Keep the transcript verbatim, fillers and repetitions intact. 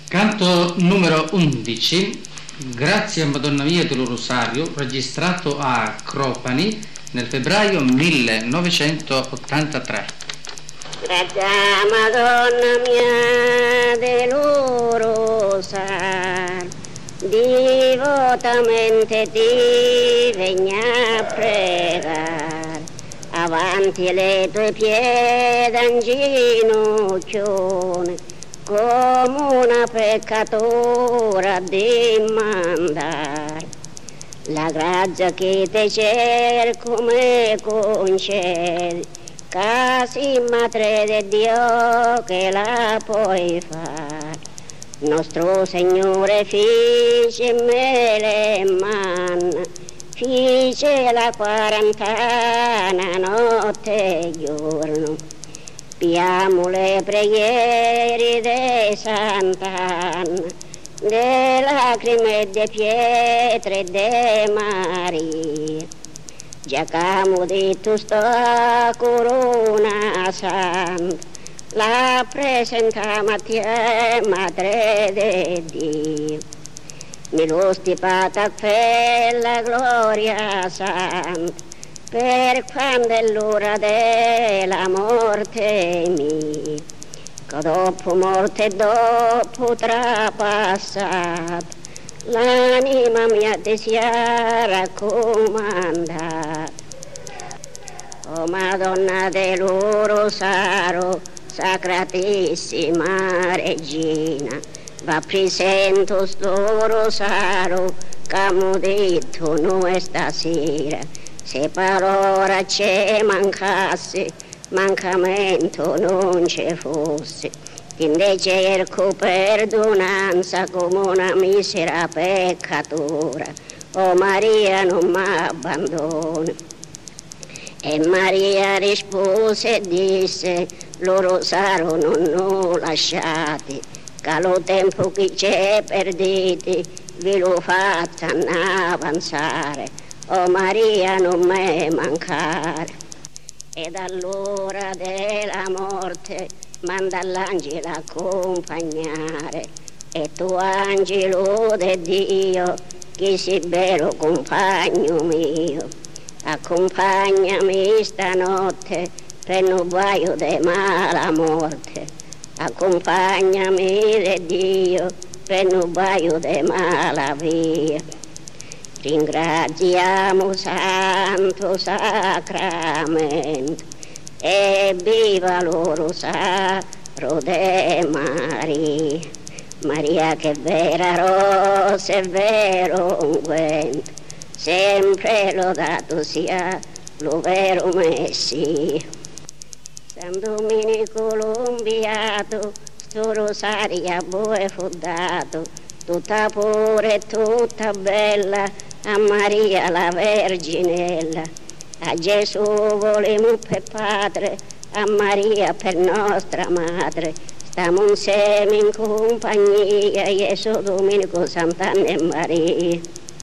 Canto numero undici, Grazie a Madonna Mia dello Rosario, registrato a Cropani nel febbraio millenovecentottantatré. Grazie a Madonna Mia dello Rosario, divotamente ti vegna a pregare, avanti le tue piede in ginocchione, come una peccatora di mandare. La grazia che te cerco me concedi, casi madre di Dio che la puoi fare. Nostro Signore fece me le manna, fece la quarantena notte e giorno. Piamo le preghiere de Sant'Anna, de lacrime de pietre de Maria. Giacamo di tu sta corona santa, la presentiamo a te, Madre de Dio. Mi lo stipata per la gloria santa, per quando è l'ora della morte mia, che dopo morte e dopo trapassata, l'anima mia ti sia raccomandata. O Madonna dello Rosario, Sacratissima Regina, va presento sto rosario che abbiamo detto noi stasera. Se parola ci mancasse, mancamento non ci fosse. Quindi cerco perdonanza come una misera peccatora. Oh Maria non mi abbandona. E Maria rispose e disse, lo rosario non lo lasciate, che lo tempo che c'è perdete, ve lo faccia avanzare. Oh Maria non me mancare. Ed all'ora della morte manda l'angelo a accompagnare, e tu angelo di Dio, che sei bello compagno mio, accompagnami stanotte per non guaio di mala morte, accompagnami di Dio per non guaio di mala via. Ringraziamo Santo Sacramento e viva lo Rosario de Maria. Maria che vera rosa e vero unguento, sempre lodato sia lo vero Messia. San Domenico l'Umbiato, sto rosario a voi fu dato, tutta pure e tutta bella, a Maria la Verginella. A Gesù volemo per Padre, a Maria per nostra Madre. Stiamo insieme in compagnia, Gesù Domenico, Sant'Anna e Maria.